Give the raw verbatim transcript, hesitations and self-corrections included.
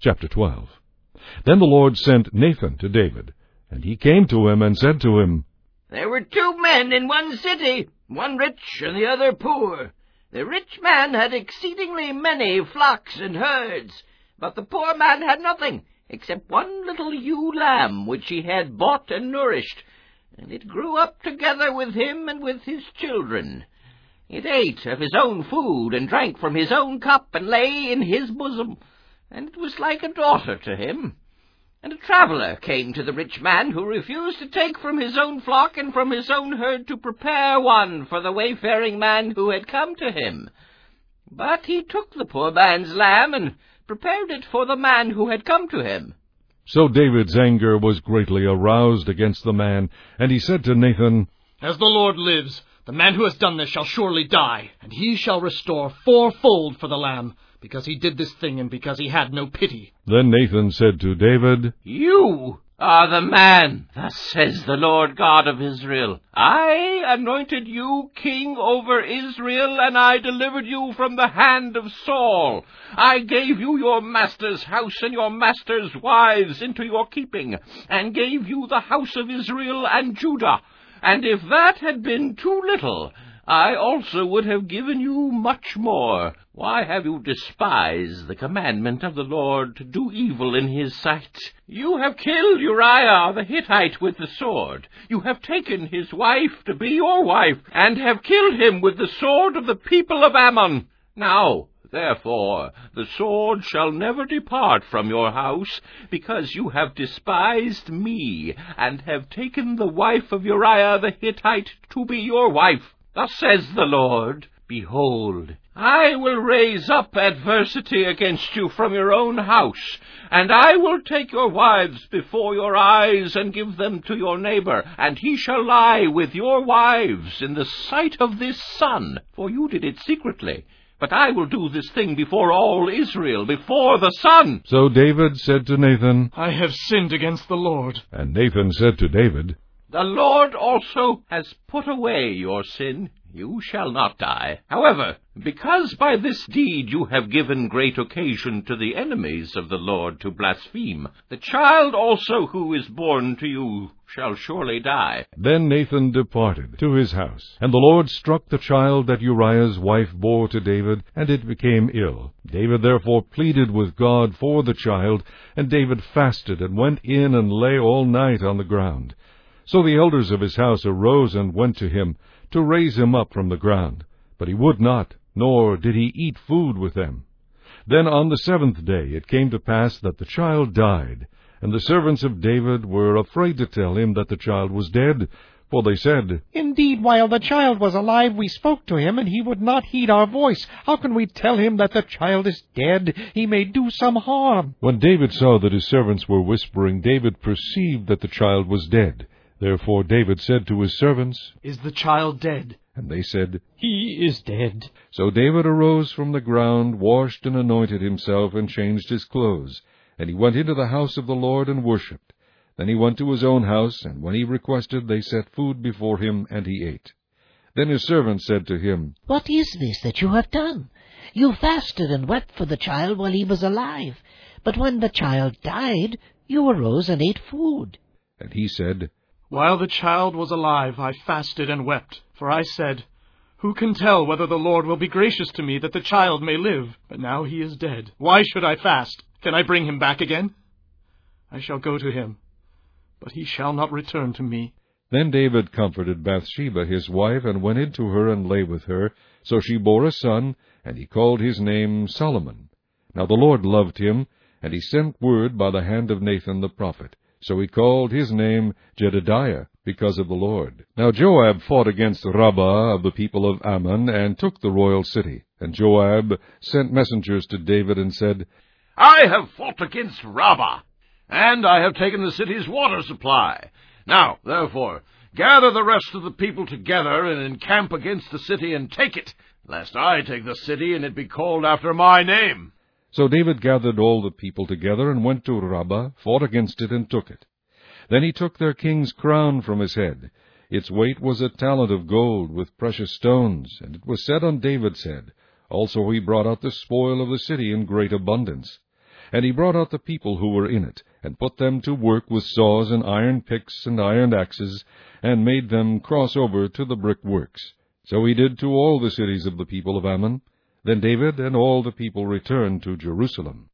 Chapter twelve. Then the Lord sent Nathan to David, and he came to him and said to him, There were two men in one city, one rich and the other poor. The rich man had exceedingly many flocks and herds, but the poor man had nothing except one little ewe lamb which he had bought and nourished, and it grew up together with him and with his children. It ate of his own food, and drank from his own cup, and lay in his bosom, and it was like a daughter to him. And a traveller came to the rich man, who refused to take from his own flock and from his own herd to prepare one for the wayfaring man who had come to him. But he took the poor man's lamb, and prepared it for the man who had come to him. So David's anger was greatly aroused against the man, and he said to Nathan, As the Lord lives, the man who has done this shall surely die, and he shall restore fourfold for the lamb, because he did this thing and because he had no pity. Then Nathan said to David, You are the man, thus says the Lord God of Israel. I anointed you king over Israel, and I delivered you from the hand of Saul. I gave you your master's house and your master's wives into your keeping, and gave you the house of Israel and Judah. And if that had been too little, I also would have given you much more. Why have you despised the commandment of the Lord to do evil in his sight? You have killed Uriah the Hittite with the sword. You have taken his wife to be your wife, and have killed him with the sword of the people of Ammon. Now, therefore, the sword shall never depart from your house, because you have despised me, and have taken the wife of Uriah the Hittite to be your wife. Thus says the Lord, Behold, I will raise up adversity against you from your own house, and I will take your wives before your eyes, and give them to your neighbor, and he shall lie with your wives in the sight of this sun, for you did it secretly. But I will do this thing before all Israel, before the sun. So David said to Nathan, I have sinned against the Lord. And Nathan said to David, The Lord also has put away your sin. You shall not die. However, because by this deed you have given great occasion to the enemies of the Lord to blaspheme, the child also who is born to you shall surely die. Then Nathan departed to his house, and the Lord struck the child that Uriah's wife bore to David, and it became ill. David therefore pleaded with God for the child, and David fasted and went in and lay all night on the ground. So the elders of his house arose and went to him, to raise him up from the ground. But he would not, nor did he eat food with them. Then on the seventh day it came to pass that the child died, and the servants of David were afraid to tell him that the child was dead, for they said, Indeed, while the child was alive we spoke to him, and he would not heed our voice. How can we tell him that the child is dead? He may do some harm. When David saw that his servants were whispering, David perceived that the child was dead. Therefore David said to his servants, Is the child dead? And they said, He is dead. So David arose from the ground, washed and anointed himself, and changed his clothes. And he went into the house of the Lord and worshipped. Then he went to his own house, and when he requested, they set food before him, and he ate. Then his servants said to him, What is this that you have done? You fasted and wept for the child while he was alive. But when the child died, you arose and ate food. And he said, While the child was alive, I fasted and wept, for I said, Who can tell whether the Lord will be gracious to me that the child may live? But now he is dead. Why should I fast? Can I bring him back again? I shall go to him, but he shall not return to me. Then David comforted Bathsheba his wife, and went in to her and lay with her. So she bore a son, and he called his name Solomon. Now the Lord loved him, and he sent word by the hand of Nathan the prophet. So he called his name Jedediah, because of the Lord. Now Joab fought against Rabbah of the people of Ammon, and took the royal city. And Joab sent messengers to David, and said, I have fought against Rabbah, and I have taken the city's water supply. Now, therefore, gather the rest of the people together, and encamp against the city, and take it, lest I take the city, and it be called after my name. So David gathered all the people together, and went to Rabbah, fought against it, and took it. Then he took their king's crown from his head. Its weight was a talent of gold, with precious stones, and it was set on David's head. Also he brought out the spoil of the city in great abundance. And he brought out the people who were in it, and put them to work with saws and iron picks and iron axes, and made them cross over to the brick works. So he did to all the cities of the people of Ammon. Then David and all the people returned to Jerusalem.